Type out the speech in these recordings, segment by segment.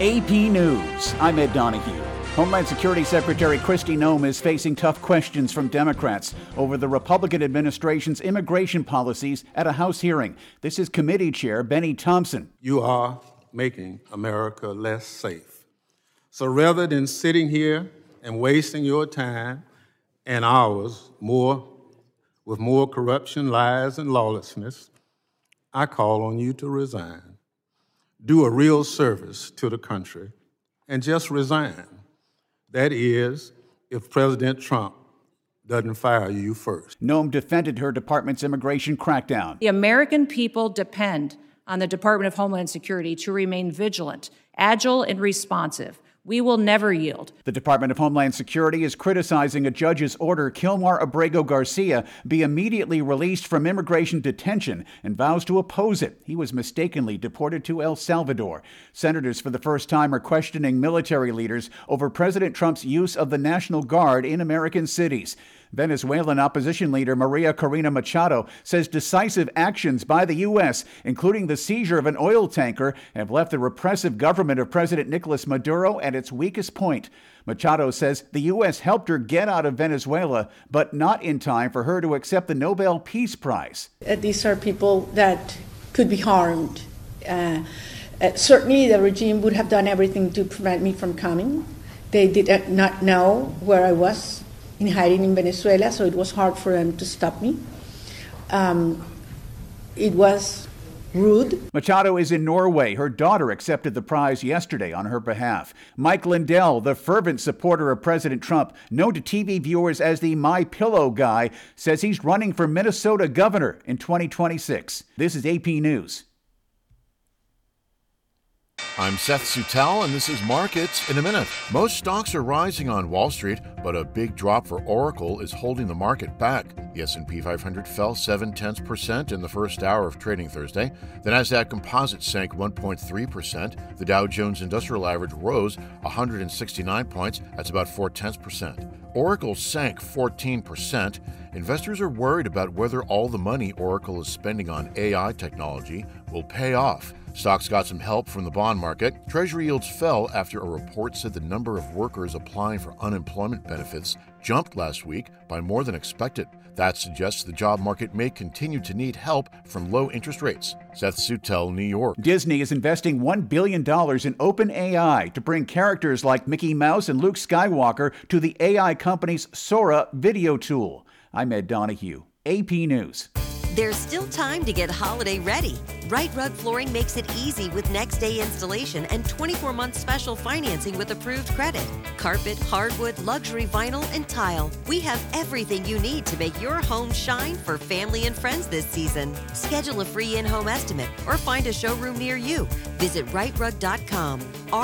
AP News, I'm Ed Donahue. Homeland Security Secretary Kristi Noem is facing tough questions from Democrats over the Republican administration's immigration policies at a House hearing. This is Committee Chair Benny Thompson. You are making America less safe. So rather than sitting here and wasting your time and ours with more corruption, lies, and lawlessness, I call on you to resign. Do a real service to the country and just resign. That is, if President Trump doesn't fire you first. Noem defended her department's immigration crackdown. The American people depend on the Department of Homeland Security to remain vigilant, agile, and responsive. We will never yield. The Department of Homeland Security is criticizing a judge's order Kilmar Abrego Garcia be immediately released from immigration detention and vows to oppose it. He was mistakenly deported to El Salvador. Senators for the first time are questioning military leaders over President Trump's use of the National Guard in American cities. Venezuelan opposition leader Maria Corina Machado says decisive actions by the U.S., including the seizure of an oil tanker, have left the repressive government of President Nicolas Maduro at its weakest point. Machado says the U.S. helped her get out of Venezuela, but not in time for her to accept the Nobel Peace Prize. These are people that could be harmed. Certainly the regime would have done everything to prevent me from coming. They did not know where I was in hiding in Venezuela, so it was hard for them to stop me. It was rude. Machado is in Norway. Her daughter accepted the prize yesterday on her behalf. Mike Lindell, the fervent supporter of President Trump, known to TV viewers as the My Pillow guy, says he's running for Minnesota governor in 2026. This is AP News. I'm Seth Sutell, and this is Markets in a Minute. Most stocks are rising on Wall Street, but a big drop for Oracle is holding the market back. The S&P 500 fell 0.7% in the first hour of trading Thursday. The Nasdaq Composite sank 1.3%. The Dow Jones Industrial Average rose 169 points. That's about 0.4%. Oracle sank 14%. Investors are worried about whether all the money Oracle is spending on AI technology will pay off. Stocks got some help from the bond market. Treasury yields fell after a report said the number of workers applying for unemployment benefits jumped last week by more than expected. That suggests the job market may continue to need help from low interest rates. Seth Sutell, New York. Disney is investing $1 billion in OpenAI to bring characters like Mickey Mouse and Luke Skywalker to the AI company's Sora video tool. I'm Ed Donahue, AP News. There's still time to get holiday ready. Right Rug Flooring makes it easy with next day installation and 24-month special financing with approved credit. Carpet, hardwood, luxury vinyl, and tile. We have everything you need to make your home shine for family and friends this season. Schedule a free in-home estimate or find a showroom near you. Visit rightrug.com,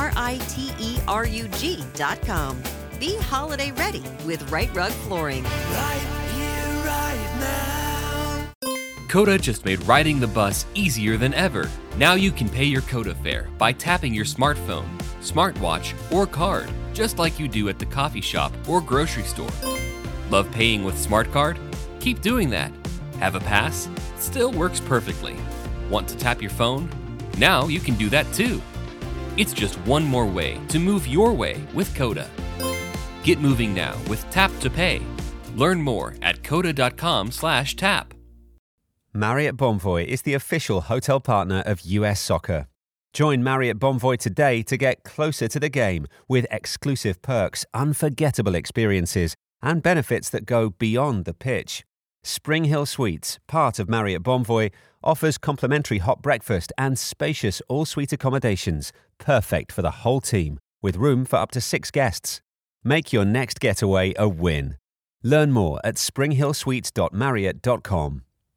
RITERUG.com. Be holiday ready with Right Rug Flooring. Right here, right now. Coda just made riding the bus easier than ever. Now you can pay your Coda fare by tapping your smartphone, smartwatch, or card, just like you do at the coffee shop or grocery store. Love paying with Smart Card? Keep doing that. Have a pass? Still works perfectly. Want to tap your phone? Now you can do that too. It's just one more way to move your way with Coda. Get moving now with Tap to Pay. Learn more at coda.com/tap. Marriott Bonvoy is the official hotel partner of US Soccer. Join Marriott Bonvoy today to get closer to the game with exclusive perks, unforgettable experiences, and benefits that go beyond the pitch. Spring Hill Suites, part of Marriott Bonvoy, offers complimentary hot breakfast and spacious all-suite accommodations, perfect for the whole team, with room for up to 6 guests. Make your next getaway a win. Learn more at springhillsuites.marriott.com.